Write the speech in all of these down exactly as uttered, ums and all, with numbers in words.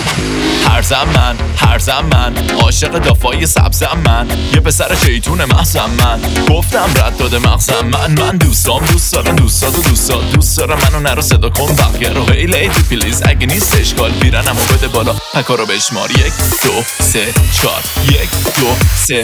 هرزم من هرزم من عاشق دافای سبزم من، یه پسر شیطون محزم من، گفتم رد داده مغزم من. من دوستام دوست دارم دوستاتو دوستات دوست دارم منو نرو صدا کن بقیه رو. هی لیدی پلیز اگه نیست اشکال بیرنم و بده بالا پکا رو بشمار. یک دو سه چار، یک دو سه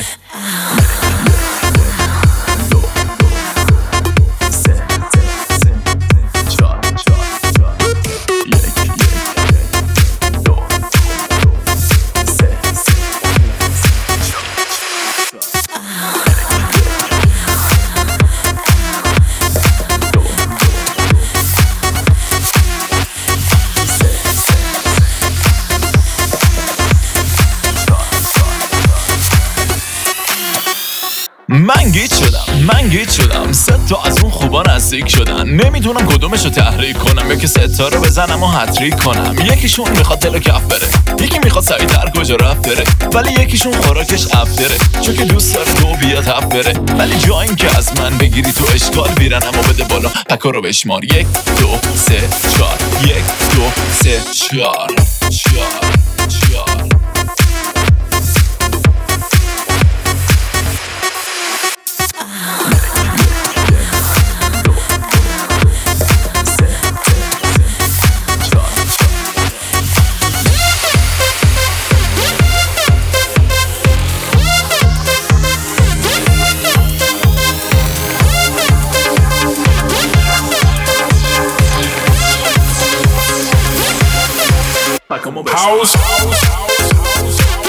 من گیت شدم من گیت شدم سه تا از اون خوبا نزدیک شدن، نمیدونم کدومشو تحریک کنم، یکی سه تا رو بزنم و هتریک کنم. یکیشون میخواد تلو کف بره، یکی میخواد سریعتر کجا رفت بره، ولی یکیشون خوراکش افتره چون که دوست داره تو بیاد هفت بره. ولی جا این که از من بگیری تو اشکال بیرنم و بده بالا پکا رو بشمار. یک دو سه چار، یک دو سه چار چار چار. House, house, house, house.